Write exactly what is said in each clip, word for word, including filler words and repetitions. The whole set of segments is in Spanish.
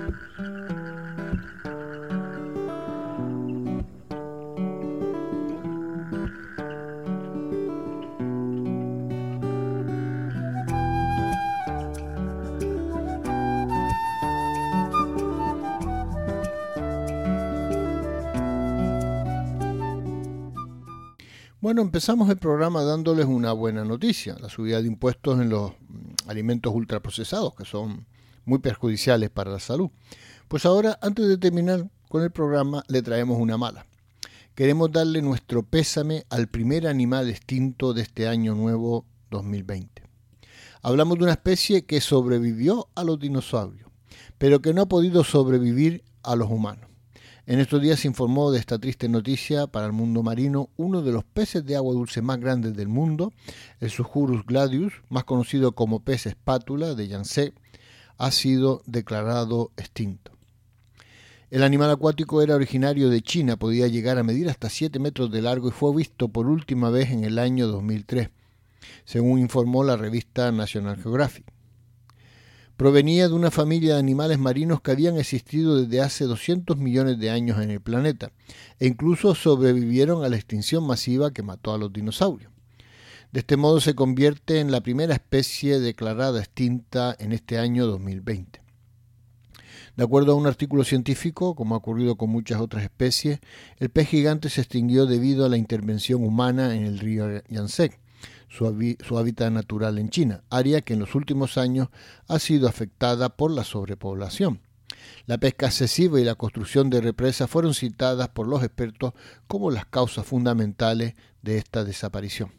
Bueno, empezamos el programa dándoles una buena noticia, la subida de impuestos en los alimentos ultraprocesados, que son muy perjudiciales para la salud. Pues ahora, antes de terminar con el programa, le traemos una mala. Queremos darle nuestro pésame al primer animal extinto de este año nuevo dos mil veinte. Hablamos de una especie que sobrevivió a los dinosaurios, pero que no ha podido sobrevivir a los humanos. En estos días se informó de esta triste noticia para el mundo marino. Uno de los peces de agua dulce más grandes del mundo, el Suchurus gladius, más conocido como pez espátula de Yangtze, ha sido declarado extinto. El animal acuático era originario de China, podía llegar a medir hasta siete metros de largo y fue visto por última vez en el año dos mil tres, según informó la revista National Geographic. Provenía de una familia de animales marinos que habían existido desde hace doscientos millones de años en el planeta e incluso sobrevivieron a la extinción masiva que mató a los dinosaurios. De este modo se convierte en la primera especie declarada extinta en este año dos mil veinte. De acuerdo a un artículo científico, como ha ocurrido con muchas otras especies, el pez gigante se extinguió debido a la intervención humana en el río Yangtze, Su, su hábitat natural en China, área que en los últimos años ha sido afectada por la sobrepoblación. La pesca excesiva y la construcción de represas fueron citadas por los expertos como las causas fundamentales de esta desaparición.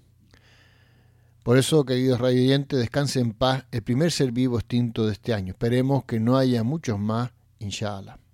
Por eso, queridos radioyentes, descanse en paz el primer ser vivo extinto de este año. Esperemos que no haya muchos más, inshallah.